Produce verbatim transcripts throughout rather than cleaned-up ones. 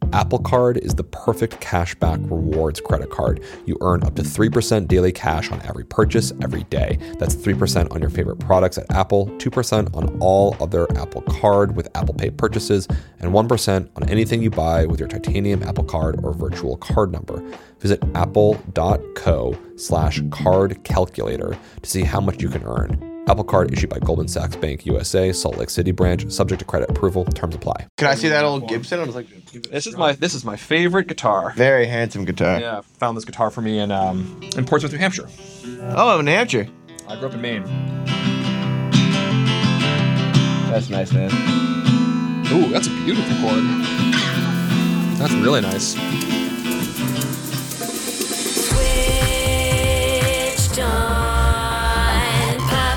Apple Card is the perfect cashback rewards credit card. You earn up to three percent daily cash on every purchase every day. That's three percent on your favorite products at Apple, two percent on all other Apple Card with Apple Pay purchases, and one percent on anything you buy with your titanium Apple Card or virtual card number. Visit apple.co slash card calculator to see how much you can earn. Apple Card issued by Goldman Sachs Bank U S A, Salt Lake City branch, subject to credit approval. Terms apply. Can I see that old Gibson? I was like, this is my this is my favorite guitar. Very handsome guitar. Yeah, found this guitar for me in um in Portsmouth, New Hampshire. Oh, New Hampshire. I grew up in Maine. That's nice, man. Ooh, that's a beautiful chord. That's really nice. Switched on pop.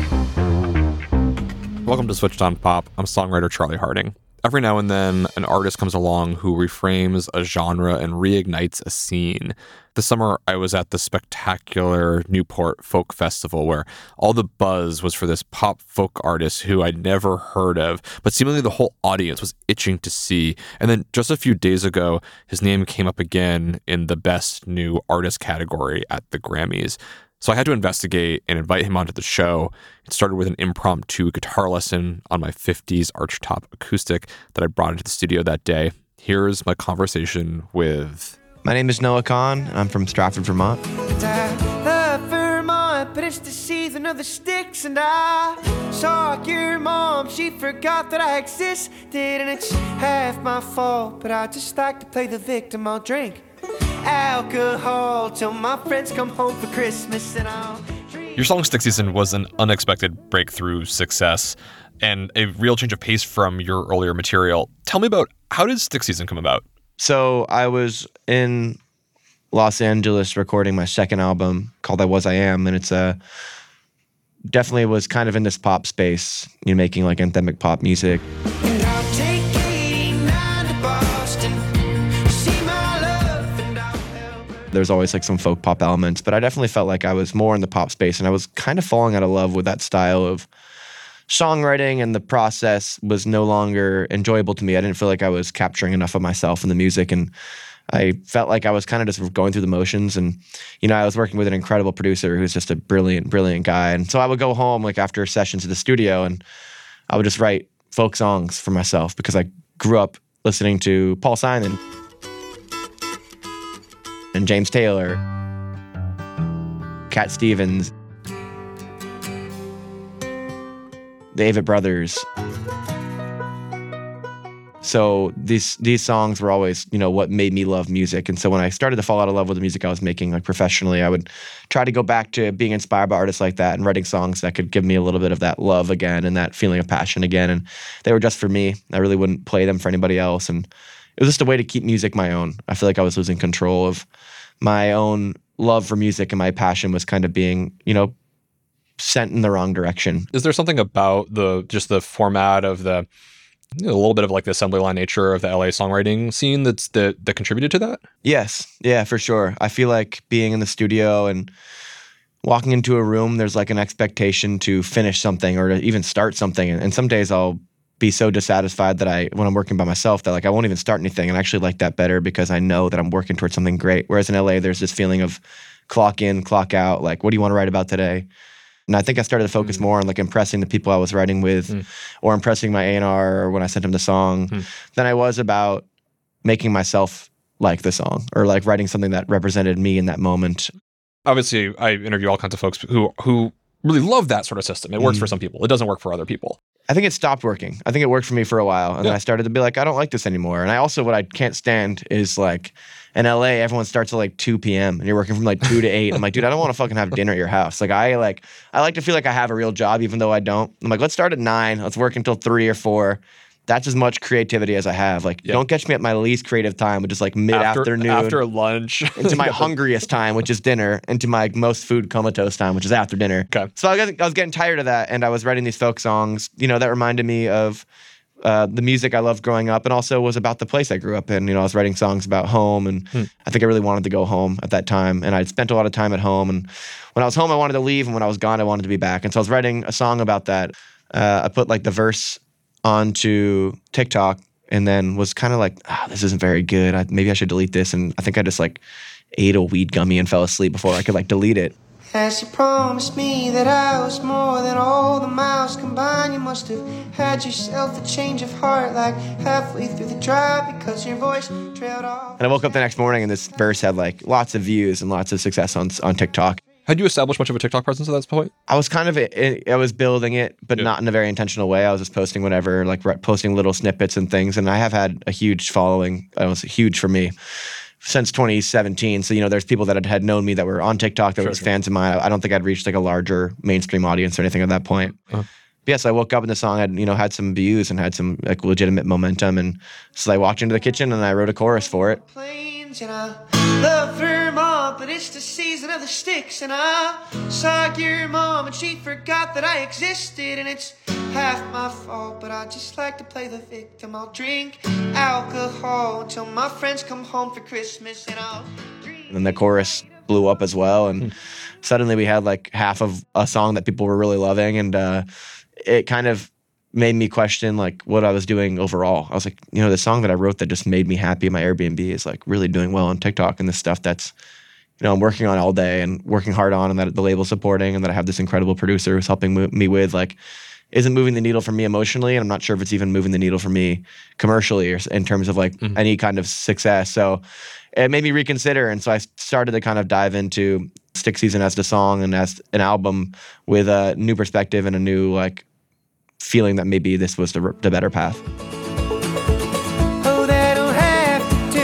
Welcome to Switched on Pop. I'm songwriter Charlie Harding. Every now and then, an artist comes along who reframes a genre and reignites a scene. This summer, I was at the spectacular Newport Folk Festival where all the buzz was for this pop folk artist who I'd never heard of, but seemingly the whole audience was itching to see. And then just a few days ago, his name came up again in the Best New Artist category at the Grammys. So I had to investigate and invite him onto the show. It started with an impromptu guitar lesson on my fifties archtop acoustic that I brought into the studio that day. Here's my conversation with... My name is Noah Kahn, and I'm from Stratford, Vermont. I love Vermont, but it's the season of the sticks, and I saw your mom. She forgot that I existed, and it's half my fault, but I just like to play the victim. I'll drink alcohol till my friends come home for Christmas, and I'll drink. Your song Stick Season was an unexpected breakthrough success and a real change of pace from your earlier material. Tell me about, how did Stick Season come about? So I was in Los Angeles recording my second album called I Was I Am, and it's a definitely was kind of in this pop space, you know, making like anthemic pop music. And I'll take eighty-nine to Boston, see my love, and I'll help her. There's always like some folk pop elements, but I definitely felt like I was more in the pop space, and I was kind of falling out of love with that style of songwriting, and the process was no longer enjoyable to me. I didn't feel like I was capturing enough of myself in the music, and I felt like I was kind of just going through the motions. And, you know, I was working with an incredible producer who's just a brilliant, brilliant guy. And so I would go home like after sessions at the studio, and I would just write folk songs for myself because I grew up listening to Paul Simon and James Taylor, Cat Stevens, the Avett Brothers. So these these songs were always, you know, what made me love music. And so when I started to fall out of love with the music I was making, like professionally, I would try to go back to being inspired by artists like that and writing songs that could give me a little bit of that love again and that feeling of passion again. And they were just for me. I really wouldn't play them for anybody else. And it was just a way to keep music my own. I feel like I was losing control of my own love for music, and my passion was kind of being, you know, sent in the wrong direction. Is there something about the just the format of the, you know, a little bit of like the assembly line nature of the L A songwriting scene that's that that contributed to that? Yes. Yeah, for sure. I feel like being in the studio and walking into a room, there's like an expectation to finish something or to even start something. And some days I'll be so dissatisfied that I, when I'm working by myself, that like I won't even start anything. And I actually like that better because I know that I'm working towards something great. Whereas in L A, there's this feeling of clock in, clock out. Like, what do you want to write about today? And I think I started to focus mm. more on like impressing the people I was writing with mm. or impressing my A and R or when I sent them the song mm. than I was about making myself like the song or like writing something that represented me in that moment. Obviously, I interview all kinds of folks who who really love that sort of system. It works mm. for some people. It doesn't work for other people. I think it stopped working. I think it worked for me for a while. And yeah. then I started to be like, I don't like this anymore. And I also, what I can't stand is like, in L A, everyone starts at like two p.m. and you're working from like two to eight. I'm like, dude, I don't want to fucking have dinner at your house. Like, I like, I like to feel like I have a real job, even though I don't. I'm like, let's start at nine. Let's work until three or four. That's as much creativity as I have. Like, yeah. don't catch me at my least creative time, which is like mid-afternoon. After, after lunch. into my hungriest time, which is dinner. Into my most food comatose time, which is after dinner. Okay. So I was, I was getting tired of that, and I was writing these folk songs, you know, that reminded me of uh, the music I loved growing up, and also was about the place I grew up in. You know, I was writing songs about home, and hmm. I think I really wanted to go home at that time, and I'd spent a lot of time at home, and when I was home, I wanted to leave, and when I was gone, I wanted to be back. And so I was writing a song about that. Uh, I put like the verse onto TikTok and then was kind of like, ah, this isn't very good. I, maybe I should delete this. And I think I just like ate a weed gummy and fell asleep before I could like delete it. As you promised me that I was more than all the miles combined, you must have had yourself a change of heart like halfway through the drive because your voice trailed off. And I woke up the next morning and this verse had like lots of views and lots of success on on TikTok. Had you established much of a TikTok presence at that point? I was kind of, I was building it, but Yeah. not in a very intentional way. I was just posting whatever, like re- posting little snippets and things. And I have had a huge following. It was huge for me since twenty seventeen. So, you know, there's people that had, had known me that were on TikTok that Sure, was sure. fans of mine. I don't think I'd reached like a larger mainstream audience or anything at that point. Uh-huh. But yes, I woke up and the song had, you know, had some views and had some like legitimate momentum. And so I walked into the kitchen and I wrote a chorus for it. Plains and I love Vermont, but it's the season of the sticks. And I saw your mom and she forgot that I existed. And it's half my fault, but I just like to play the victim. I'll drink alcohol until my friends come home for Christmas. And I'll drink. And then the chorus blew up as well. And suddenly we had like half of a song that people were really loving. And uh, it kind of made me question like what I was doing overall. I was like, you know, the song that I wrote that just made me happy in my Airbnb is like really doing well on TikTok, and this stuff that's, you know, I'm working on all day and working hard on, and that the label's supporting, and that I have this incredible producer who's helping mo- me with, like, isn't moving the needle for me emotionally, and I'm not sure if it's even moving the needle for me commercially or s- in terms of like Mhm. any kind of success. So it made me reconsider, and so I started to kind of dive into Stick Season as the song and as an album with a new perspective and a new like feeling that maybe this was the, r- the better path. Oh, they don't have to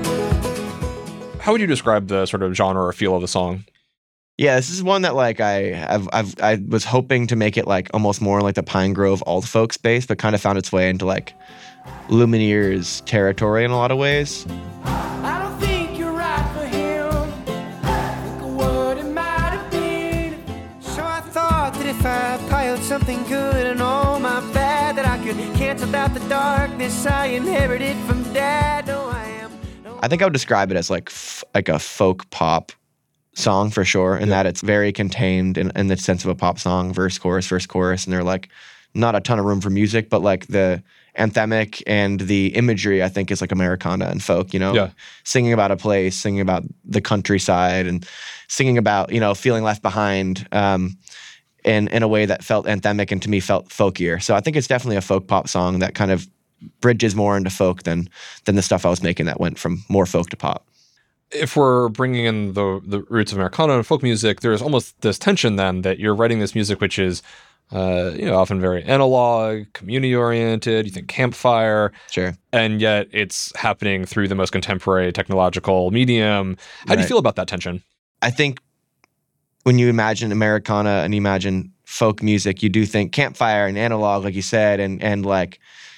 do. How would you describe the sort of genre or feel of the song? Yeah, this is one that like I I've, I've I was hoping to make it like almost more like the Pine Grove alt folk space, but kind of found its way into like Lumineers territory in a lot of ways. I don't think you're right for him. Think of what it might have been. So I thought that if I piled something good and all my bad, that I could cancel out the darkness I inherited from Dad. No, I am. No, I think I would describe it as like f- like a folk pop song for sure, in that it's very contained in, in the sense of a pop song, verse, chorus, verse, chorus, and they're like not a ton of room for music, but like the anthemic and the imagery, I think, is like Americana and folk, you know, Yeah. singing about a place, singing about the countryside, and singing about, you know, feeling left behind um, in, in a way that felt anthemic and to me felt folkier. So I think it's definitely a folk pop song that kind of bridges more into folk than than the stuff I was making that went from more folk to pop. If we're bringing in the the roots of Americana and folk music, there's almost this tension then that you're writing this music which is, uh, you know, often very analog, community-oriented, you think campfire, Sure. and yet it's happening through the most contemporary technological medium. How do you Right. feel about that tension? I think when you imagine Americana and you imagine folk music, you do think campfire and analog, like you said, and and like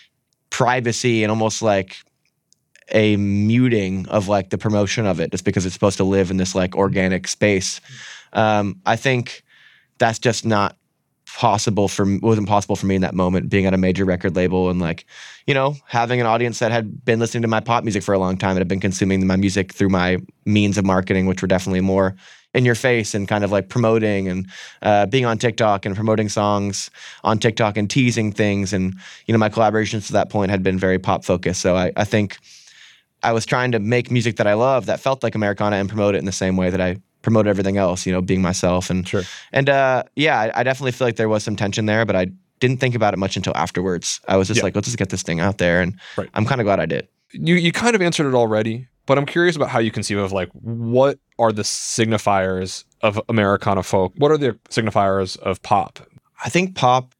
privacy and almost like a muting of like the promotion of it, just because it's supposed to live in this like organic space. Um, I think that's just not possible for wasn't possible for me in that moment, being at a major record label and like, you know, having an audience that had been listening to my pop music for a long time and had been consuming my music through my means of marketing, which were definitely more in your face and kind of like promoting and uh, being on TikTok and promoting songs on TikTok and teasing things. And, you know, my collaborations to that point had been very pop focused. So I, I think I was trying to make music that I love that felt like Americana and promote it in the same way that I promote everything else, you know, being myself. And, Sure. and uh, yeah, I, I definitely feel like there was some tension there, but I didn't think about it much until afterwards. I was just Yeah. like, let's just get this thing out there. And Right. I'm kind of glad I did. You you kind of answered it already, but I'm curious about how you conceive of like what are the signifiers of Americana folk? What are the signifiers of pop? I think pop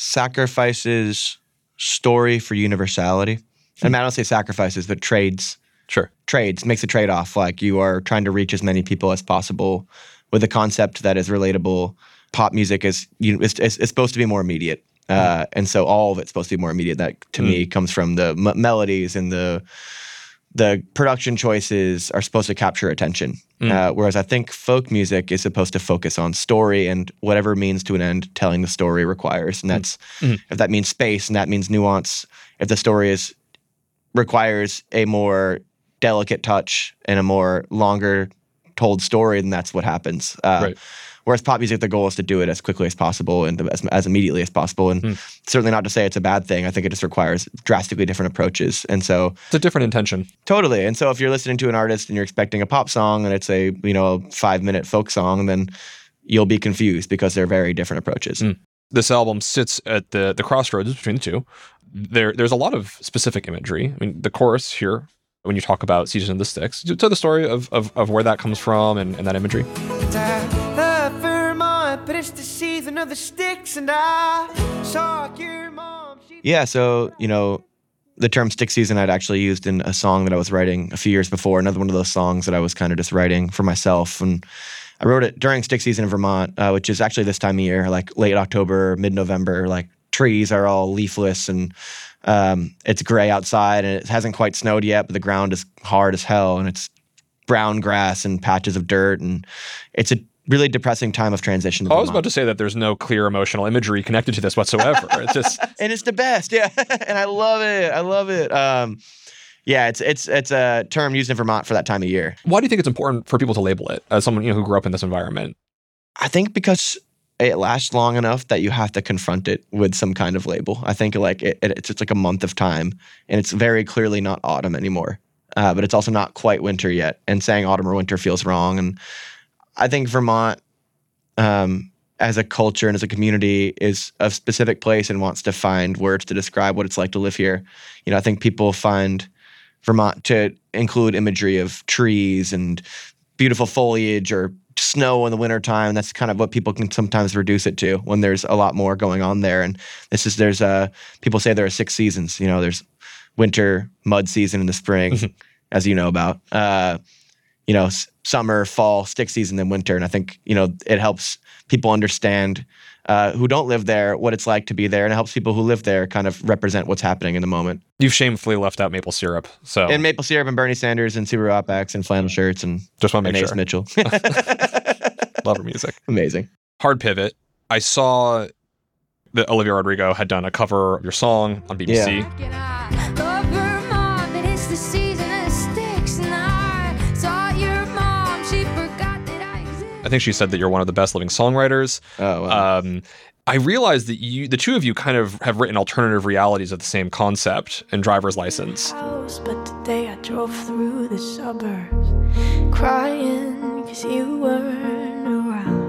sacrifices story for universality. And I don't say sacrifices, but trades. Sure. Trades, makes a trade-off. Like you are trying to reach as many people as possible with a concept that is relatable. Pop music is, you know, it's, it's, it's supposed to be more immediate. Uh, and so all of it's supposed to be more immediate. That to Mm. me comes from the m- melodies and the the production choices are supposed to capture attention. Mm. Uh, whereas I think folk music is supposed to focus on story and whatever means to an end telling the story requires. And that's, Mhm. if that means space and that means nuance, if the story is requires a more delicate touch and a more longer told story, then that's what happens. Uh, Right. Whereas pop music, the goal is to do it as quickly as possible and as, as immediately as possible. And Mm. certainly not to say it's a bad thing. I think it just requires drastically different approaches. And so It's a different intention. totally. And so if you're listening to an artist and you're expecting a pop song and it's a, you know, five minute folk song, then you'll be confused because they're very different approaches. Mm. This album sits at the the crossroads between the two. There, there's a lot of specific imagery. I mean, the chorus here, when you talk about Season of the Sticks, tell the story of, of, of where that comes from and, and that imagery. I love Vermont, but it's the season of the sticks, and I saw your mom. She Yeah, so, you know, the term stick season I'd actually used in a song that I was writing a few years before, another one of those songs that I was kind of just writing for myself. And I wrote it during stick season in Vermont, uh, which is actually this time of year, like late October, mid-November, like trees are all leafless and um, it's gray outside and it hasn't quite snowed yet, but the ground is hard as hell and it's brown grass and patches of dirt. And it's a really depressing time of transition. I was about to say that there's no clear emotional imagery connected to this whatsoever. It's just and it's the best, yeah. And I love it. I love it. Um, yeah, it's it's it's a term used in Vermont for that time of year. why do you think it's important for people to label it as someone, you know, who grew up in this environment? I think because it lasts long enough that you have to confront it with some kind of label. I think like it, it, it's just like a month of time, and it's very clearly not autumn anymore. Uh, but it's also not quite winter yet, and saying autumn or winter feels wrong. And I think Vermont, um, as a culture and as a community, is a specific place and wants to find words to describe what it's like to live here. You know, I think people find Vermont to include imagery of trees and beautiful foliage or snow in the wintertime. That's kind of what people can sometimes reduce it to when there's a lot more going on there. And this is, there's uh people say there are six seasons. You know, there's winter, mud season in the spring, as you know about. Uh, you know, s- summer, fall, stick season, then winter. And I think, you know, it helps people understand uh, who don't live there what it's like to be there. And it helps people who live there kind of represent what's happening in the moment. You've shamefully left out maple syrup. So And maple syrup and Bernie Sanders and Subaru Outbacks and flannel shirts and just want to make Ace sure. Mitchell. Love her music. Amazing. Hard pivot. I saw that Olivia Rodrigo had done a cover of your song on B B C. Yeah. Love Vermont, but it's the season of sticks, and I saw your mom. She forgot that I exist. I think she said that you're one of the best living songwriters. Oh, wow. Um, I realized that you, the two of you, kind of have written alternative realities of the same concept in Driver's License. House, but today I drove through the suburbs, crying because you weren't around.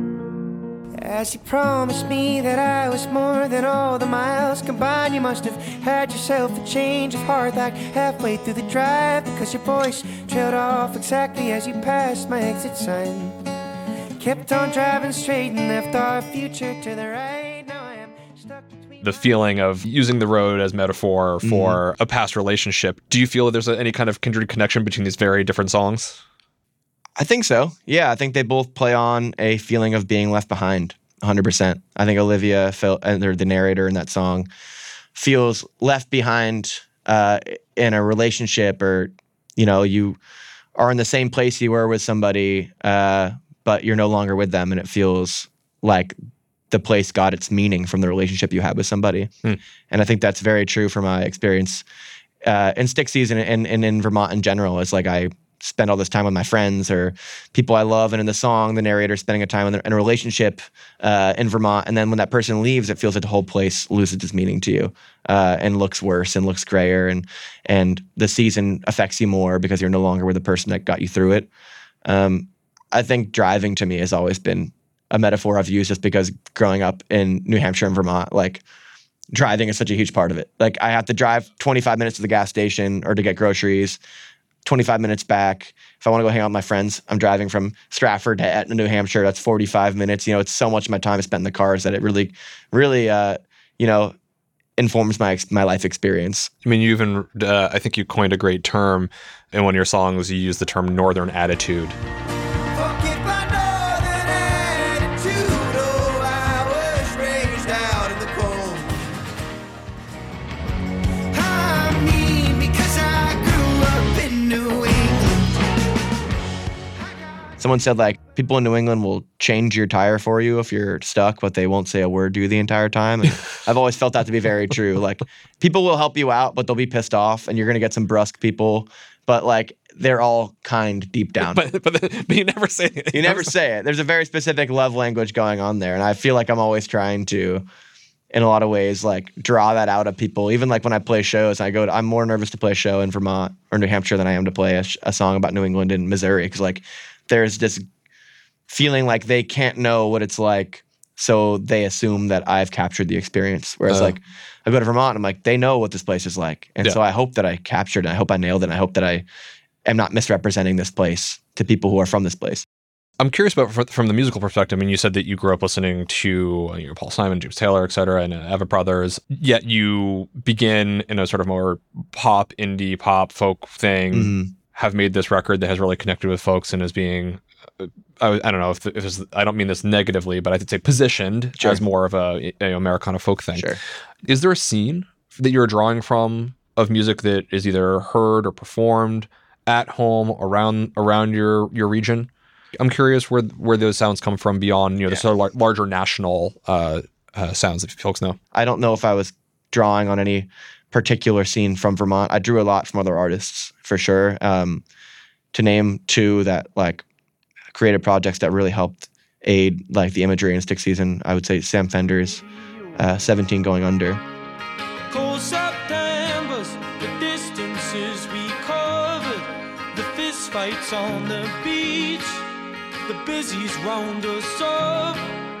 As you promised me that I was more than all the miles combined, you must have had yourself a change of heart like halfway through the drive, because your voice trailed off exactly as you passed my exit sign. Kept on driving straight and left our future to the right. Now I am stuck between The feeling of using the road as metaphor for a past relationship. Do you feel that there's a, any kind of kindred connection between these very different songs? I think so. Yeah, I think they both play on a feeling of being left behind, one hundred percent. I think Olivia, felt, and the narrator in that song, feels left behind uh, in a relationship, or, you know, you are in the same place you were with somebody, uh, but you're no longer with them, and it feels like the place got its meaning from the relationship you had with somebody. Hmm. And I think that's very true from my experience uh, in stick season and, and in Vermont in general. It's like I spend all this time with my friends or people I love, and in the song, the narrator spending a time in, in a relationship uh, in Vermont, and then when that person leaves, it feels like the whole place loses its meaning to you uh, and looks worse and looks grayer, and and the season affects you more because you're no longer with the person that got you through it. Um, I think driving to me has always been a metaphor I've used just because growing up in New Hampshire and Vermont, like driving is such a huge part of it. Like I have to drive twenty-five minutes to the gas station or to get groceries, twenty-five minutes back. If I want to go hang out with my friends, I'm driving from Stratford to Etna, New Hampshire. That's forty-five minutes. You know, it's so much of my time is spent in the cars that it really, really, uh, you know, informs my ex- my life experience. I mean, you even, uh, I think you coined a great term in one of your songs. You used the term northern attitude. Forget my northern attitude. Oh, I was raised out in the cold. I'm mean because I grew up in New England. Someone said like people in New England will change your tire for you if you're stuck, but they won't say a word to you the entire time. And I've always felt that to be very true. Like people will help you out, but they'll be pissed off, and you're gonna get some brusque people but like they're all kind deep down. But but, but you never say it. You never say it. There's a very specific love language going on there. And I feel like I'm always trying to, in a lot of ways, like draw that out of people. Even like when I play shows, I go to, I'm more nervous to play a show in Vermont or New Hampshire than I am to play a, sh- a song about New England and Missouri. Because like there's this feeling like they can't know what it's like. So they assume that I've captured the experience. Whereas Uh. like I go to Vermont and I'm like, they know what this place is like. And Yeah. so I hope that I captured it. I hope I nailed it. And I hope that I am not misrepresenting this place to people who are from this place. I'm curious about fr- from the musical perspective. I mean, you said that you grew up listening to uh, you know, Paul Simon, James Taylor, et cetera, and uh, Ava Brothers. Yet you begin in a sort of more pop, indie pop, folk thing. Mhm. Have made this record that has really connected with folks and is being, uh, I, I don't know if, if it's, I don't mean this negatively, but I'd say positioned Sure. as more of a, a Americana folk thing. Sure. Is there a scene that you're drawing from of music that is either heard or performed at home around around your your region? I'm curious where where those sounds come from beyond you know the Yeah. sort of lar- larger national uh, uh, sounds that folks know. I don't know if I was drawing on any particular scene from Vermont. I drew a lot from other artists for sure. Um, to name two that like created projects that really helped aid like the imagery in Stick Season, I would say Sam Fender's uh, seventeen Going Under. Cold Septembers, the distances we covered, the fist fights on the beach, the busies round us up,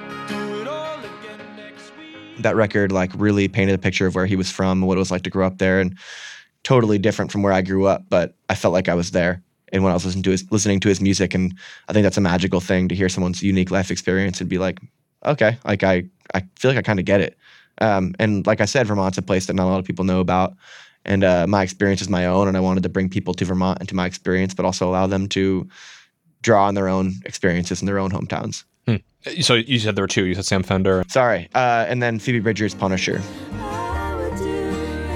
do it all again next week. That record like really painted a picture of where he was from and what it was like to grow up there, and totally different from where I grew up, but I felt like I was there. And when I was listening to his listening to his music, and I think that's a magical thing to hear someone's unique life experience and be like, okay, like I, I feel like I kind of get it. Um, and like I said, Vermont's a place that not a lot of people know about. And uh, my experience is my own, and I wanted to bring people to Vermont and to my experience, but also allow them to draw on their own experiences in their own hometowns. Hmm. So you said there were two. You said Sam Fender. Sorry. Uh, and then Phoebe Bridgers' Punisher. I would do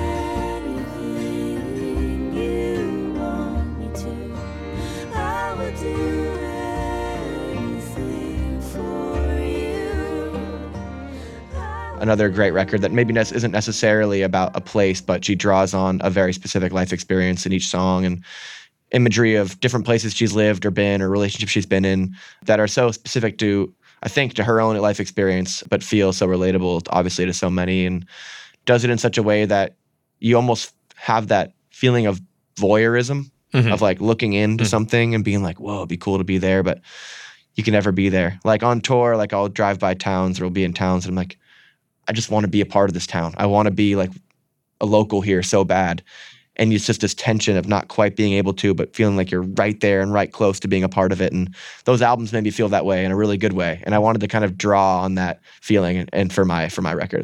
anything you want me to. I would do anything for you. Another great record that maybe ne- isn't necessarily about a place, but she draws on a very specific life experience in each song and imagery of different places she's lived or been or relationships she's been in that are so specific to, I think, to her own life experience, but feel so relatable, obviously, to so many, and does it in such a way that you almost have that feeling of voyeurism, Mhm. of like looking into Mhm. something and being like, whoa, it'd be cool to be there, but you can never be there. Like on tour, like I'll drive by towns or I'll be in towns and I'm like, I just want to be a part of this town. I want to be like a local here so bad. And it's just this tension of not quite being able to, but feeling like you're right there and right close to being a part of it. And those albums made me feel that way in a really good way. And I wanted to kind of draw on that feeling and, and for my for my record.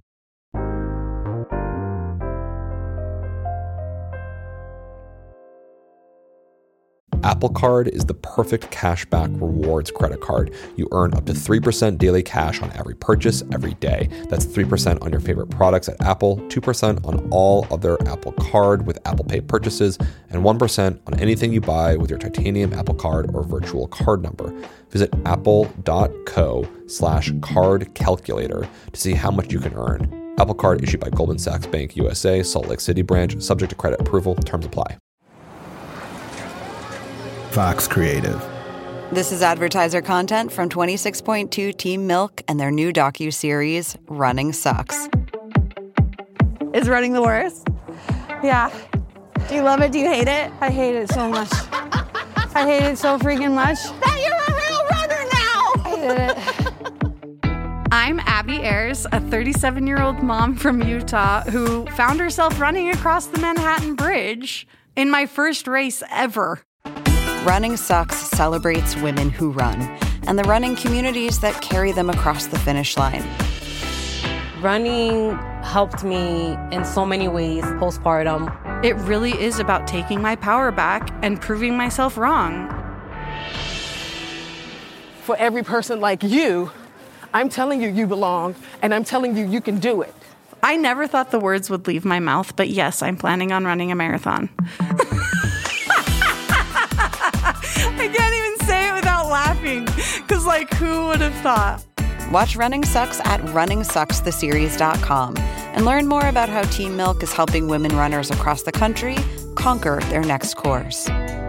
Apple Card is the perfect cashback rewards credit card. You earn up to three percent daily cash on every purchase every day. That's three percent on your favorite products at Apple, two percent on all other Apple Card with Apple Pay purchases, and one percent on anything you buy with your titanium Apple Card or virtual card number. Visit apple.co slash card calculator to see how much you can earn. Apple Card issued by Goldman Sachs Bank U S A, Salt Lake City branch, subject to credit approval. Terms apply. Fox Creative. This is advertiser content from twenty-six point two Team Milk and their new docuseries, Running Sucks. Is running the worst? Yeah. Do you love it? Do you hate it? I hate it so much. I hate it so freaking much. That you're a real runner now! I hate it. I'm Abby Ayers, a thirty-seven-year-old mom from Utah who found herself running across the Manhattan Bridge in my first race ever. Running Sucks celebrates women who run and the running communities that carry them across the finish line. Running helped me in so many ways postpartum. It really is about taking my power back and proving myself wrong. For every person like you, I'm telling you you belong, and I'm telling you you can do it. I never thought the words would leave my mouth, but yes, I'm planning on running a marathon. I can't even say it without laughing, because, like, who would have thought? Watch Running Sucks at running sucks the series dot com and learn more about how Team Milk is helping women runners across the country conquer their next course.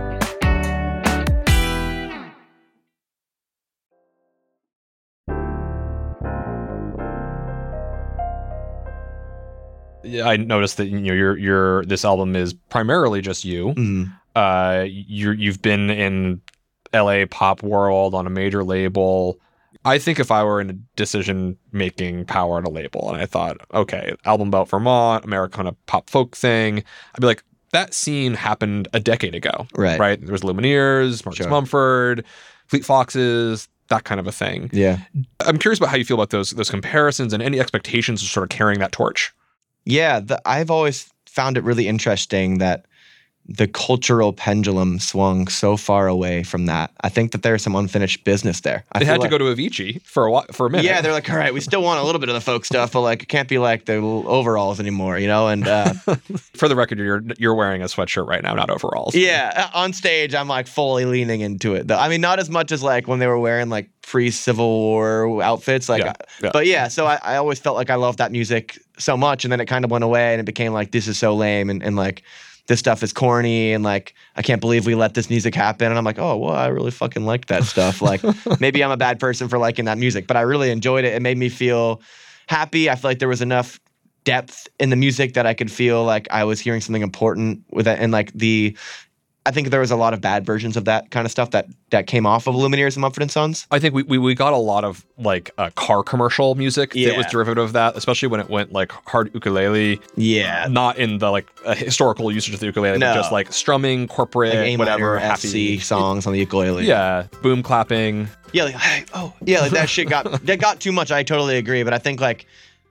Yeah, I noticed that you know your your this album is primarily just you. Mm-hmm. Uh, you you've been in L A pop world on a major label. I think if I were in a decision making power at a label and I thought, okay, album about Vermont, Americana pop folk thing, I'd be like, that scene happened a decade ago. Right. Right. There was Lumineers, Marcus Sure. Mumford, Fleet Foxes, that kind of a thing. Yeah. I'm curious about how you feel about those those comparisons and any expectations of sort of carrying that torch. Yeah, the, I've always found it really interesting that the cultural pendulum swung so far away from that. I think that there's some unfinished business there. I They feel had to like- go to Avicii for a while, for a minute. Yeah, they're like, all right, we still want a little bit of the folk stuff, but like, it can't be like the overalls anymore, you know? And uh, For the record, you're you're wearing a sweatshirt right now, not overalls. yeah, on stage, I'm like fully leaning into it. Though. I mean, not as much as like when they were wearing like pre-Civil War outfits. Like, Yeah, yeah. But yeah, so I, I always felt like I loved that music so much, and then it kind of went away, and it became like, this is so lame, and, and like, this stuff is corny, and like, I can't believe we let this music happen. And I'm like, oh, well, I really fucking liked that stuff. Like, maybe I'm a bad person for liking that music, but I really enjoyed it. It made me feel happy. I feel like there was enough depth in the music that I could feel like I was hearing something important with it. And like the, I think there was a lot of bad versions of that kind of stuff that that came off of Lumineers and Mumford and Sons. I think we, we, we got a lot of like uh, car commercial music that Yeah. was derivative of that, especially when it went like hard ukulele. Yeah. Not in the like uh, historical usage of the ukulele, No. but just like strumming, corporate, Like A whatever, minor, F happy. C songs on the ukulele. Yeah, boom clapping. Yeah, like, hey, oh, yeah, like that shit got that got too much. I totally agree, but I think like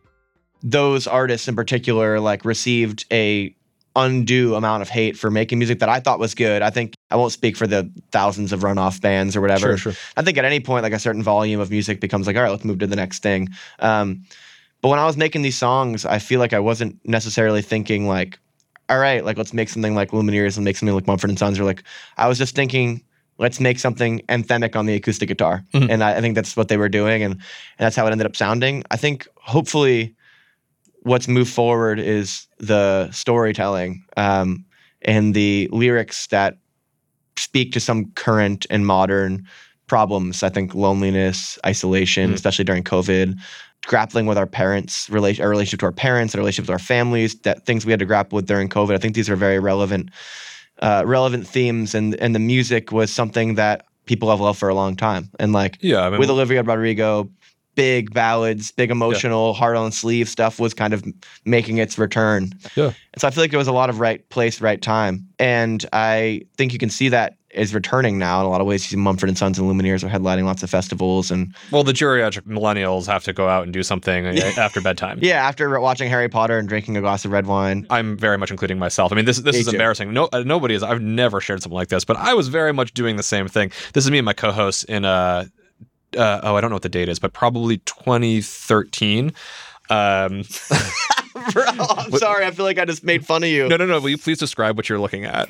those artists in particular like received a undue amount of hate for making music that I thought was good. I think I won't speak for the thousands of runoff bands or whatever. Sure, sure. I think at any point like a certain volume of music becomes like, all right, let's move to the next thing. Um, but when I was making these songs, I feel like I wasn't necessarily thinking like, all right, like let's make something like Lumineers and make something like Mumford and Sons. Or like I was just thinking, let's make something anthemic on the acoustic guitar. Mhm. And I, I think that's what they were doing, and, and that's how it ended up sounding. I think hopefully what's moved forward is the storytelling um, and the lyrics that speak to some current and modern problems. I think loneliness, isolation, Mhm. especially during COVID, grappling with our parents, relation, our relationship to our parents, our relationship with our families, that things we had to grapple with during COVID. I think these are very relevant, uh, relevant themes, and and the music was something that people have loved for a long time. And like Yeah, I mean, with Olivia Rodrigo, big ballads, big emotional, heart on sleeve stuff was kind of making its return. Yeah. And so I feel like it was a lot of right place, right time. And I think you can see that is returning now in a lot of ways. You see Mumford and Sons and Lumineers are headlining lots of festivals. And well, the geriatric millennials have to go out and do something after bedtime. yeah, after watching Harry Potter and drinking a glass of red wine. I'm very much including myself. I mean, this this Me is too. embarrassing. No, uh, nobody is. I've never shared something like this, but I was very much doing the same thing. This is me and my co-hosts in a. Uh, oh, I don't know what the date is, but probably twenty thirteen. Um, Bro, I'm sorry. I feel like I just made fun of you. no, no, no. Will you please describe what you're looking at?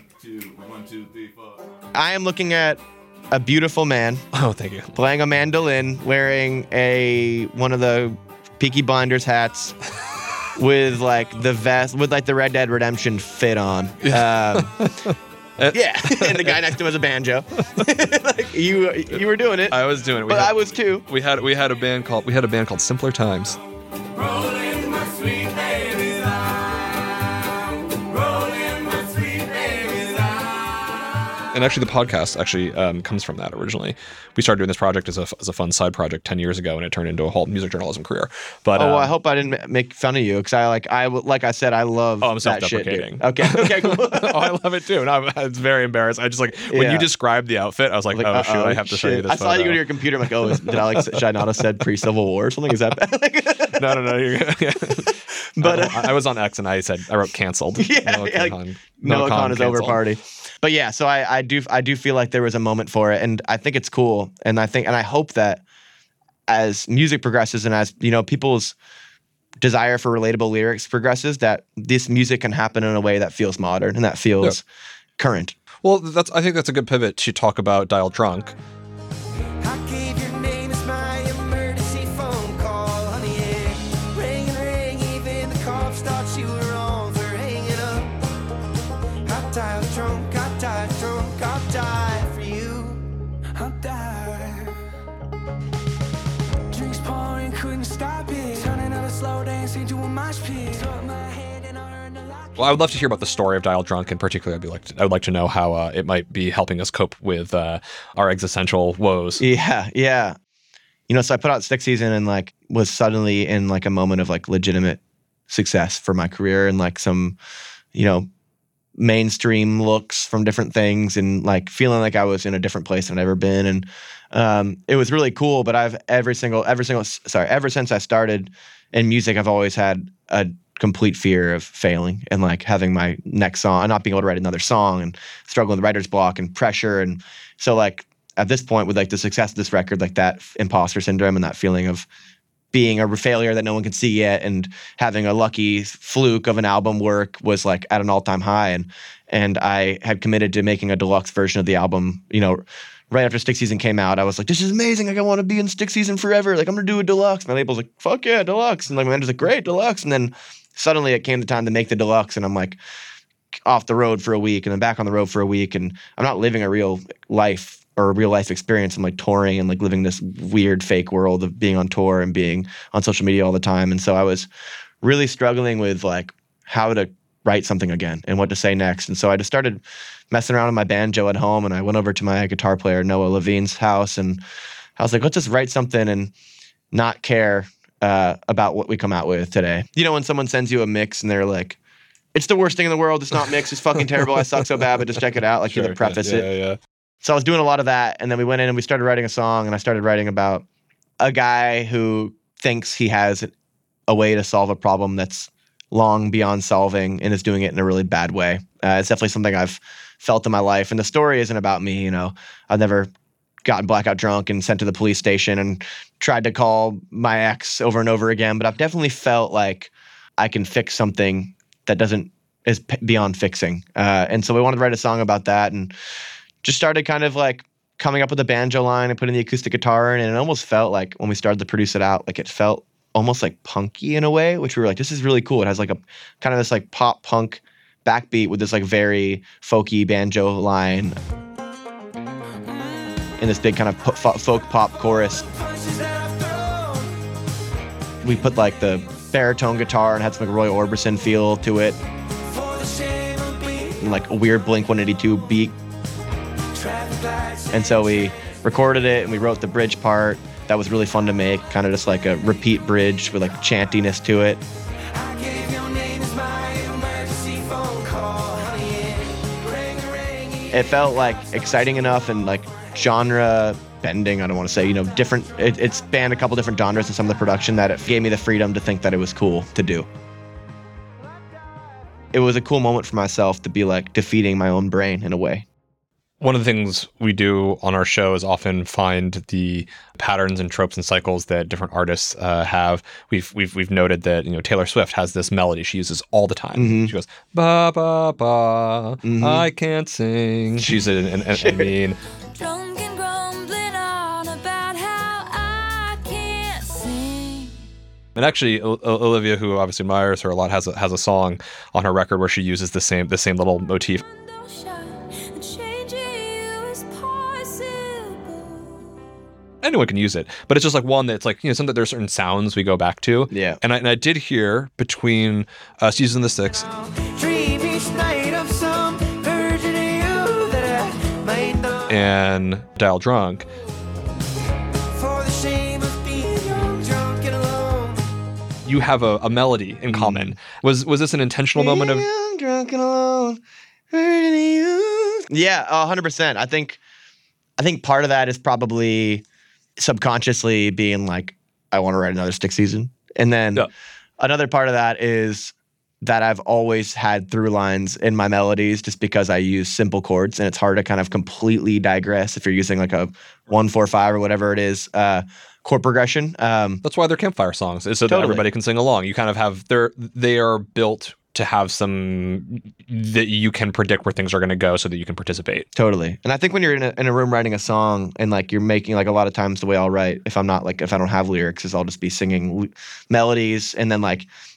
I am looking at a beautiful man Oh, thank you. playing a mandolin, wearing a one of the Peaky Blinders hats with like the vest, with like the Red Dead Redemption fit on. Um, yeah, and the guy next to him has a banjo. Like you, you were doing it, I was doing it. We but had, I was too. we had we had a band called we had a band called Simpler Times. And actually, the podcast actually um, comes from that originally. We started doing this project as a, as a fun side project ten years ago, and it turned into a whole music journalism career. But Oh, well, um, I hope I didn't ma- make fun of you, because I like I w- like I said, I love Oh, I'm that shit, dude. self-deprecating. Okay, okay, cool. oh, I love it too. And I'm, it's very embarrassed. I just like when Yeah. you described the outfit, I was like, Like, oh shoot, uh-oh, I have to show you shit. this. I saw you photo. go to your computer. I'm like, oh, is, did I like should I not have said pre-Civil War or something? Is that bad? no, no, no. You're, yeah. But, I, I was on X and I said I wrote canceled. Yeah, Noah yeah, like, Khan- Noah Khan is over canceled. party. But yeah, so I, I do I do feel like there was a moment for it, and I think it's cool, and I think and I hope that as music progresses and as you know people's desire for relatable lyrics progresses, that this music can happen in a way that feels modern and that feels current. Well, that's I think that's a good pivot to talk about Dial Drunk. I gave your name as my emergency phone call, honey. Yeah. Ring and ring, even the cops thought you were on for hanging up. I Well, I would love to hear about the story of Dial Drunk in particular. I'd be like, to, I would like to know how uh, it might be helping us cope with uh, our existential woes. Yeah, yeah. You know, so I put out Stick Season and like was suddenly in like a moment of like legitimate success for my career and like some, you know, mainstream looks from different things and like feeling like I was in a different place than I'd ever been. And um, it was really cool. But I've every single, every single, sorry, ever since I started in music, I've always had a complete fear of failing and like having my next song and not being able to write another song and struggling with writer's block and pressure. And so like at this point with like the success of this record, like that imposter syndrome and that feeling of being a failure that no one can see yet and having a lucky fluke of an album work was like at an all-time high. And and I had committed to making a deluxe version of the album, you know, right after Stick Season came out. I was like, this is amazing. Like I want to be in Stick Season forever. Like I'm going to do a deluxe. My label's like, fuck yeah, deluxe. And like my manager's like, great, deluxe. And then suddenly it came the time to make the deluxe and I'm like off the road for a week and then back on the road for a week. And I'm not living a real life or a real life experience. I'm like touring and like living this weird fake world of being on tour and being on social media all the time. And so I was really struggling with like how to write something again and what to say next. And so I just started messing around with my banjo at home and I went over to my guitar player, Noah Levine's house. And I was like, let's just write something and not care uh, about what we come out with today. You know, when someone sends you a mix and they're like, it's the worst thing in the world. It's not mixed. It's fucking terrible. I suck so bad, but just check it out. Like Sure, you have to preface yeah, it. Yeah, yeah. So I was doing a lot of that, and then we went in and we started writing a song, and I started writing about a guy who thinks he has a way to solve a problem that's long beyond solving and is doing it in a really bad way. Uh, it's definitely something I've felt in my life, and the story isn't about me. You know, I've never gotten blackout drunk and sent to the police station and tried to call my ex over and over again, but I've definitely felt like I can fix something that doesn't is p- beyond fixing. Uh, and so we wanted to write a song about that, and just started kind of like coming up with a banjo line and putting the acoustic guitar in. And it almost felt like when we started to produce it out, like it felt almost like punky in a way, which we were like, this is really cool. It has like a kind of this like pop punk backbeat with this like very folky banjo line and this big kind of po- folk pop chorus. We put like the baritone guitar and had some like Roy Orbison feel to it. And like a weird Blink one eighty-two beat. And so we recorded it and we wrote the bridge part. That was really fun to make, kind of just like a repeat bridge with like chantiness to it. It felt like exciting enough and like genre bending, I don't want to say, you know, different. It, it spanned a couple different genres in some of the production that it gave me the freedom to think that it was cool to do. It was a cool moment for myself to be like defeating my own brain in a way. One of the things we do on our show is often find the patterns and tropes and cycles that different artists uh, have. We've we've we've noted that, you know, Taylor Swift has this melody she uses all the time. Mm-hmm. She goes ba ba ba. Mm-hmm. I can't sing. She's an and, and, and mean. Drunk and grumbling on about how I can't sing. And actually, o- Olivia, who obviously admires her a lot, has a, has a song on her record where she uses the same the same little motif. Anyone can use it, but it's just like one that's like, you know, something that there's certain sounds we go back to. Yeah. And I, and I did hear between uh, Season of the Six and Dial Drunk, you have a, a melody in common. Was was this an intentional moment of? I'm drunk and alone, hurting you. Yeah, a hundred percent. I think, I think part of that is probably subconsciously being like, I want to write another Stick Season. And then yeah. Another part of that is that I've always had through lines in my melodies just because I use simple chords and it's hard to kind of completely digress if you're using like a one, four, five or whatever it is, uh, chord progression. Um, That's why they're campfire songs, is so totally. that everybody can sing along. You kind of have, they're, they are built to have some, that you can predict where things are going to go so that you can participate. Totally. And I think when you're in a, in a room writing a song and like you're making, like a lot of times the way I'll write, if I'm not like, if I don't have lyrics, is I'll just be singing l- melodies and then like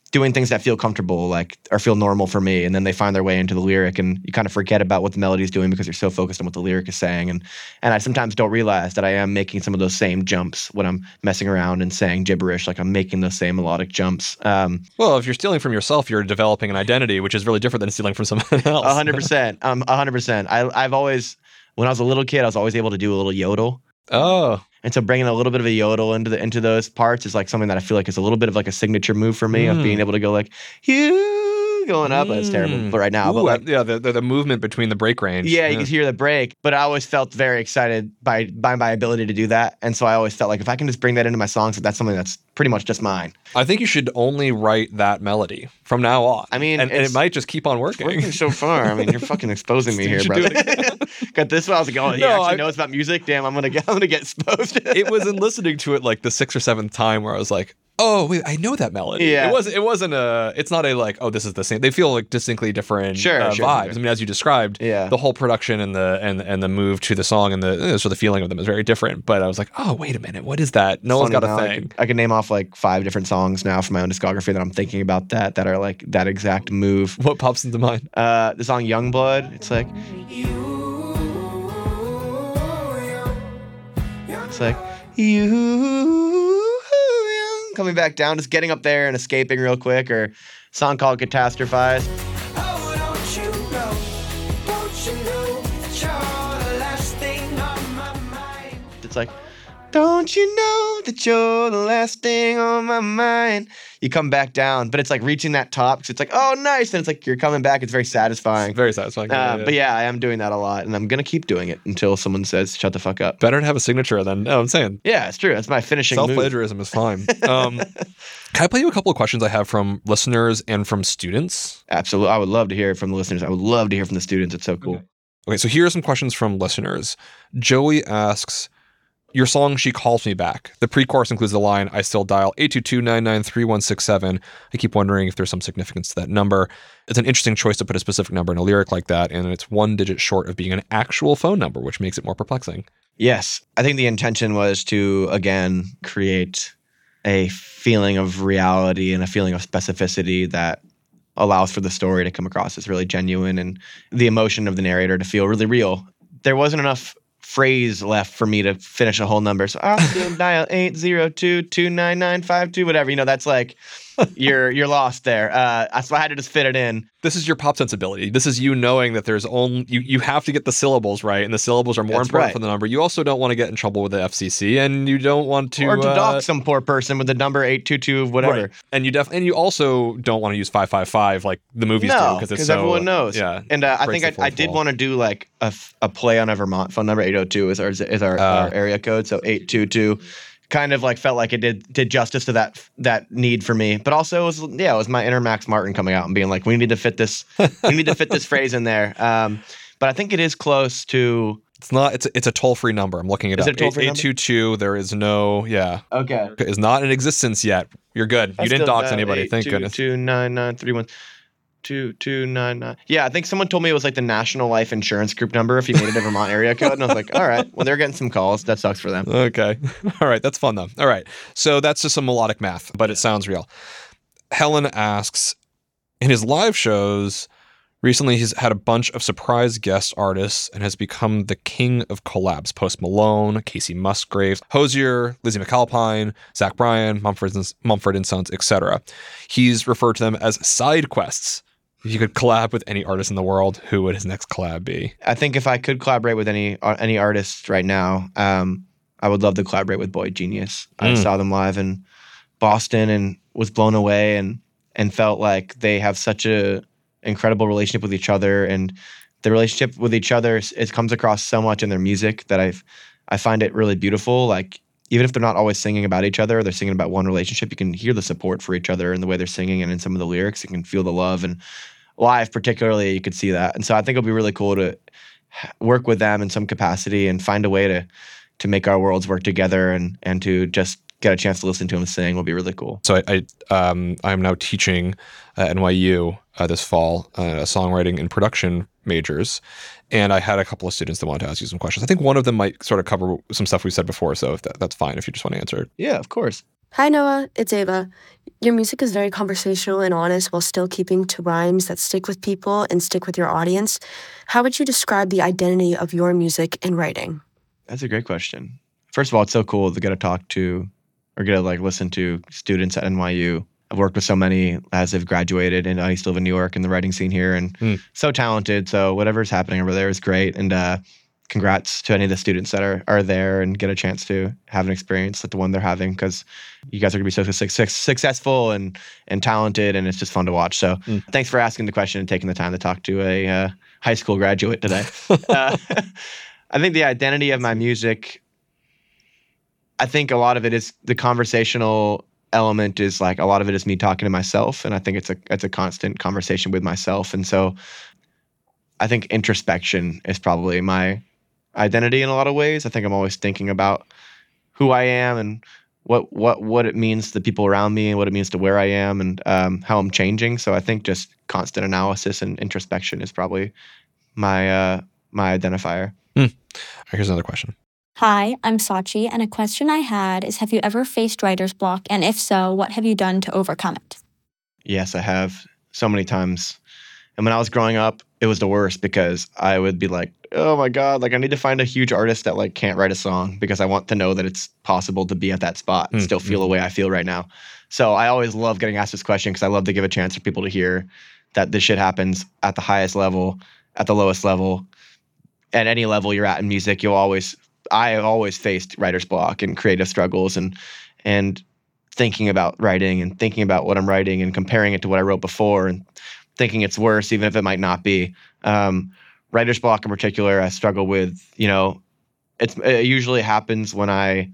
doing things that feel comfortable, like, or feel normal for me, and then they find their way into the lyric, and you kind of forget about what the melody's doing because you're so focused on what the lyric is saying. And and I sometimes don't realize that I am making some of those same jumps when I'm messing around and saying gibberish, like I'm making those same melodic jumps. Um, well, if you're stealing from yourself, you're developing an identity, which is really different than stealing from someone else. A hundred percent. Um, a hundred percent. I I've always, when I was a little kid, I was always able to do a little yodel. Oh. And so bringing a little bit of a yodel into the into those parts is like something that I feel like is a little bit of like a signature move for me, mm. of being able to go like, you going up. Mm. That's terrible for right now. Ooh, but like, yeah, the, the the movement between the break range. Yeah, you yeah. can hear the break. But I always felt very excited by by my ability to do that. And so I always felt like if I can just bring that into my songs, that that's something that's pretty much just mine. I think you should only write that melody from now on. I mean, and, and it might just keep on working. It's working so far. I mean, you're fucking exposing me here, brother. Got this one. I was like, oh, he no, actually I, knows about music. Damn, I'm gonna get I'm gonna get exposed. It was in listening to it like the sixth or seventh time where I was like, oh wait, I know that melody. Yeah. It wasn't it wasn't a it's not a like, oh, this is the same. They feel like distinctly different sure, uh, sure, vibes. sure. I mean, as you described, yeah. the whole production and the and and the move to the song and the so the feeling of them is very different. But I was like, oh, wait a minute, what is that? No one's got a thing. I can, I can name off like five different songs now from my own discography that I'm thinking about that that are like that exact move. What pops into mind? Uh, the song Youngblood. It's like It's like you coming back down, just getting up there and escaping real quick, or a song called Catastrophize. Oh, don't you know, don't you know that you're the last thing on my mind? It's like, don't you know that you're the last thing on my mind? You come back down, but it's like reaching that top because it's like, oh, nice. And it's like you're coming back. It's very satisfying. It's very satisfying. Uh, yeah, yeah. But yeah, I am doing that a lot, and I'm going to keep doing it until someone says, shut the fuck up. Better to have a signature than, no, I'm saying. Yeah, it's true. That's my finishing move. Self-plagiarism is fine. Um, can I play you a couple of questions I have from listeners and from students? Absolutely. I would love to hear it from the listeners. I would love to hear from the students. It's so cool. Okay, okay so here are some questions from listeners. Joey asks, your song, She Calls Me Back. The pre-chorus includes the line, I still dial eight two two, nine nine three one six seven. I keep wondering if there's some significance to that number. It's an interesting choice to put a specific number in a lyric like that, and it's one digit short of being an actual phone number, which makes it more perplexing. Yes. I think the intention was to, again, create a feeling of reality and a feeling of specificity that allows for the story to come across as really genuine and the emotion of the narrator to feel really real. There wasn't enough phrase left for me to finish a whole number. So I'll still dial eight zero two, two nine nine five two, whatever. You know, that's like, you're you're lost there. Uh, so I had to just fit it in. This is your pop sensibility. This is you knowing that there's only, you, you have to get the syllables right, and the syllables are more That's important right. for the number. You also don't want to get in trouble with the F C C, and you don't want to... Or to uh, dox some poor person with the number eight two two, whatever. Right. And you def- and you also don't want to use five five five like the movies no, do, because it's because so... everyone knows. Yeah. And uh, I think I, I did want to do like a, a play on a Vermont phone number. eight oh two is our, is our, uh, our area code, so eight two two. Kind of like felt like it did did justice to that that need for me, but also it was yeah it was my inner Max Martin coming out and being like, we need to fit this we need to fit this phrase in there. Um, but I think it is close to. It's not. It's a, it's a toll free number. I'm looking it is up. It a toll free eight two two. There is no. Yeah. Okay. Is not in existence yet. You're good. I you didn't still dox dial anybody. eight, Thank two, goodness. Two nine nine three one. Two two nine nine. Yeah, I think someone told me it was like the National Life Insurance Group number if you made it a Vermont area code, and I was like, all right, well they're getting some calls. That sucks for them. Okay, all right, that's fun though. All right, so that's just some melodic math, but it sounds real. Helen asks, in his live shows, recently he's had a bunch of surprise guest artists and has become the king of collabs. Post Malone, Casey Musgraves, Hozier, Lizzie McAlpine, Zach Bryan, Mumford and, Mumford and Sons, et cetera. He's referred to them as side quests. If you could collab with any artist in the world, who would his next collab be? I think if I could collaborate with any uh, any artist right now, um, I would love to collaborate with Boy Genius. Mm. I saw them live in Boston and was blown away and and felt like they have such a incredible relationship with each other, and the relationship with each other, it comes across so much in their music that I've I find it really beautiful. Like, even if they're not always singing about each other, they're singing about one relationship, you can hear the support for each other in the way they're singing, and in some of the lyrics, you can feel the love. And live particularly, you could see that. And so I think it'll be really cool to work with them in some capacity and find a way to to make our worlds work together, and and to just get a chance to listen to them sing will be really cool. So I, I um I'm now teaching at N Y U uh, this fall uh, songwriting and production majors, and I had a couple of students that wanted to ask you some questions. I think one of them might sort of cover some stuff we said before, so if that, that's fine if you just want to answer it. Yeah, of course. Hi, Noah. It's Ava. Your music is very conversational and honest while still keeping to rhymes that stick with people and stick with your audience. How would you describe the identity of your music and writing? That's a great question. First of all, it's so cool to get to talk to or get to like listen to students at N Y U. I've worked with so many as they've graduated, and I used to live in New York in the writing scene here, and Mm. so talented. So whatever's happening over there is great. And uh, congrats to any of the students that are are there and get a chance to have an experience like the one they're having, because you guys are going to be so success, successful and and talented, and it's just fun to watch. So Mm. thanks for asking the question and taking the time to talk to a uh, high school graduate today. uh, I think the identity of my music, I think a lot of it is the conversational element is like a lot of it is me talking to myself, and I think it's a it's a constant conversation with myself. And so I think introspection is probably my identity in a lot of ways. I think I'm always thinking about who I am and what what what it means to the people around me and what it means to where I am and um, how I'm changing. So I think just constant analysis and introspection is probably my uh, my identifier. Mm. Here's another question. Hi, I'm Sachi, and a question I had is, have you ever faced writer's block? And if so, what have you done to overcome it? Yes, I have so many times. And when I was growing up, it was the worst because I would be like, oh my God, like I need to find a huge artist that like can't write a song because I want to know that it's possible to be at that spot and Mm, still feel mm. the way I feel right now. So I always love getting asked this question because I love to give a chance for people to hear that this shit happens at the highest level, at the lowest level, at any level you're at in music. You'll always, I have always faced writer's block and creative struggles and, and thinking about writing and thinking about what I'm writing and comparing it to what I wrote before and thinking it's worse, even if it might not be. Um, writer's block in particular, I struggle with, you know, it's, it usually happens when I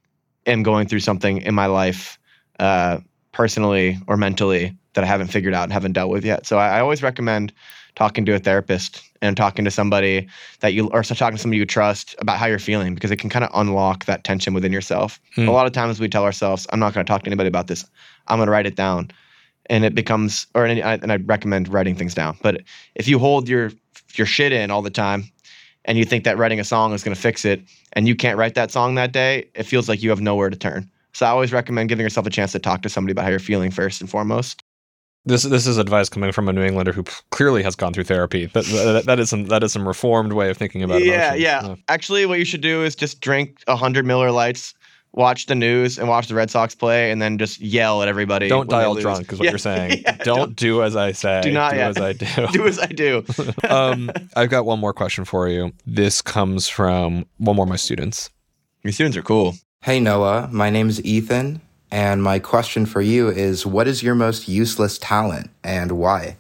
am going through something in my life, uh, personally or mentally, that I haven't figured out and haven't dealt with yet. So I, I always recommend talking to a therapist and talking to somebody that you, or talking to somebody you trust about how you're feeling, because it can kind of unlock that tension within yourself. Hmm. A lot of times we tell ourselves, I'm not going to talk to anybody about this. I'm going to write it down. And it becomes, or and I, and I recommend writing things down. But if you hold your your shit in all the time and you think that writing a song is going to fix it and you can't write that song that day, it feels like you have nowhere to turn. So I always recommend giving yourself a chance to talk to somebody about how you're feeling first and foremost. This this is advice coming from a New Englander who clearly has gone through therapy. That that, that is some that is some reformed way of thinking about Yeah, emotions. yeah. Actually, what you should do is just drink a hundred Miller Lights, watch the news, and watch the Red Sox play, and then just yell at everybody. Don't when they dial lose. drunk is what Yeah, you're saying. yeah, don't, do as I say. Do not. do yeah. as I do. do as I do. um, I've got one more question for you. This comes from one more of my students. Your students are cool. Hey, Noah. My name is Ethan, and my question for you is, what is your most useless talent and why?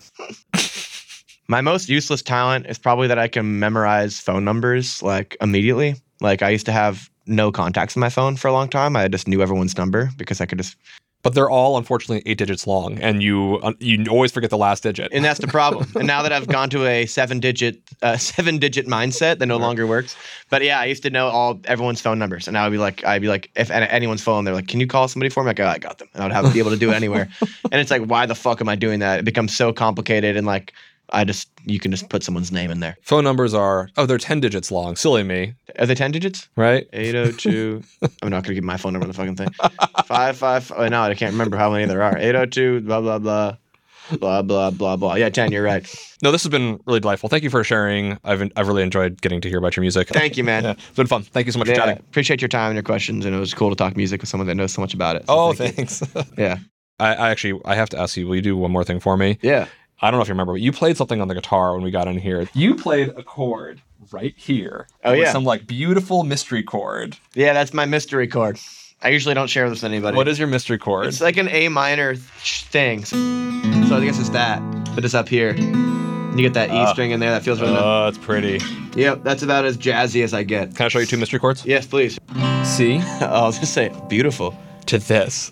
My most useless talent is probably that I can memorize phone numbers like immediately. Like I used to have no contacts in my phone for a long time. I just knew everyone's number because I could just. But they're all unfortunately eight digits long, and you uh, you always forget the last digit. And that's the problem. And now that I've gone to a seven digit uh, seven digit mindset, that no longer works. But yeah, I used to know all everyone's phone numbers, and I would be like, I'd be like, if anyone's phone, they're like, can you call somebody for me? Like, oh, I got them, and I would have to be able to do it anywhere. And it's like, why the fuck am I doing that? It becomes so complicated, and like, I just you can just put someone's name in there. Phone numbers are oh they're ten digits long. Silly me. Are they ten digits? Right. eight oh two. I'm not gonna give my phone number on the fucking thing. Five five. Oh no, I can't remember how many there are. eight oh two. Blah blah blah. Blah blah blah blah. Yeah, ten. You're right. No, this has been really delightful. Thank you for sharing. I've I've really enjoyed getting to hear about your music. Thank you, man. Yeah, it's been fun. Thank you so much Yeah, for chatting. appreciate your time and your questions, and it was cool to talk music with someone that knows so much about it. So Oh, thank you. thanks. Yeah. I, I actually I have to ask you. Will you do one more thing for me? Yeah. I don't know if you remember, but you played something on the guitar when we got in here. You played a chord right here. Oh, with yeah. Some like beautiful mystery chord. Yeah, that's my mystery chord. I usually don't share this with anybody. What is your mystery chord? It's like an A minor th- thing. So I guess it's that, but it's up here. You get that E Uh, string in there. That feels really nice. Oh, it's pretty. Yep, that's about as jazzy as I get. Can I show you two mystery chords? Yes, please. C. Oh, I was just say beautiful. To this.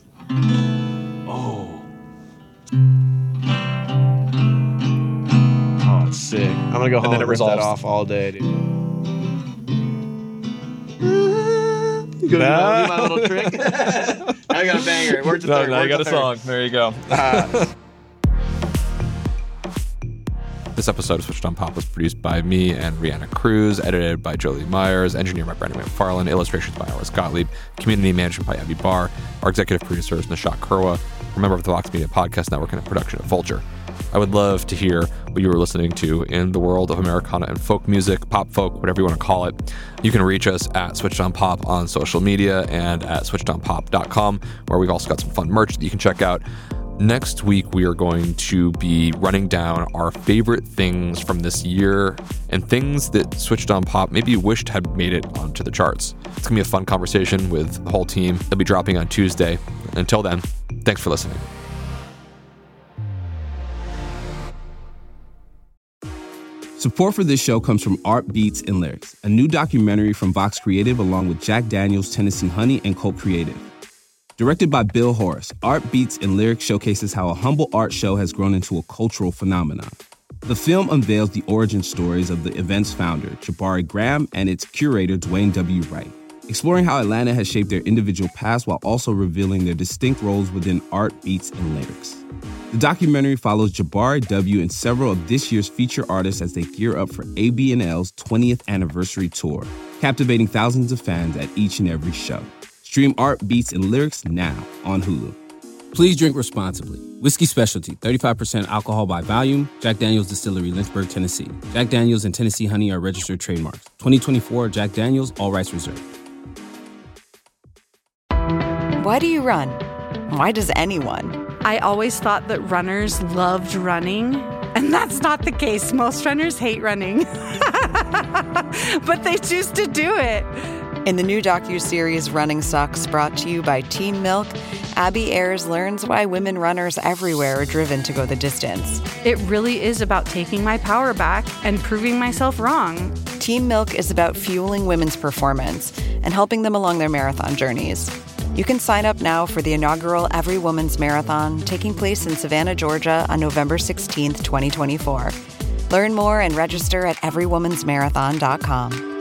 Oh. Oh, it's sick. I'm gonna go home And then and, it rip that resolves. off all day, dude. You gonna Nah. do my little trick? I got a banger. Where's the No, third? no, you Where's got a the song. third? There you go. Ah. This episode of Switched on Pop was produced by me and Rihanna Cruz, edited by Jolie Myers, engineered by Brandon McFarlane, illustrations by Alice Gottlieb, community management by Abby Barr. Our executive producer is Nishat Kurwa, a member of the Vox Media Podcast Network and a production of Vulture. I would love to hear what you were listening to in the world of Americana and folk music, pop folk, whatever you want to call it. You can reach us at Switched on Pop on social media and at switched on pop dot com, where we've also got some fun merch that you can check out. Next week, we are going to be running down our favorite things from this year and things that Switched on Pop maybe wished had made it onto the charts. It's going to be a fun conversation with the whole team. It'll be dropping on Tuesday. Until then, thanks for listening. Support for this show comes from Art Beats and Lyrics, a new documentary from Vox Creative along with Jack Daniels, Tennessee Honey, and Cult Creative. Directed by Bill Horace, Art Beats and Lyrics showcases how a humble art show has grown into a cultural phenomenon. The film unveils the origin stories of the event's founder, Jabari Graham, and its curator, Dwayne W. Wright, exploring how Atlanta has shaped their individual paths while also revealing their distinct roles within Art Beats and Lyrics. The documentary follows Jabari W. and several of this year's feature artists as they gear up for A B and L's twentieth anniversary tour, captivating thousands of fans at each and every show. Stream Art Beats and Lyrics now on Hulu. Please drink responsibly. Whiskey Specialty, thirty-five percent alcohol by volume. Jack Daniels Distillery, Lynchburg, Tennessee. Jack Daniels and Tennessee Honey are registered trademarks. twenty twenty-four Jack Daniels, all rights reserved. Why do you run? Why does anyone? I always thought that runners loved running, and that's not the case. Most runners hate running, but they choose to do it. In the new docuseries Running Sucks, brought to you by Teen Milk, Abby Ayers learns why women runners everywhere are driven to go the distance. It really is about taking my power back and proving myself wrong. Teen Milk is about fueling women's performance and helping them along their marathon journeys. You can sign up now for the inaugural Every Woman's Marathon, taking place in Savannah, Georgia on November sixteenth, twenty twenty-four. Learn more and register at every woman's marathon dot com.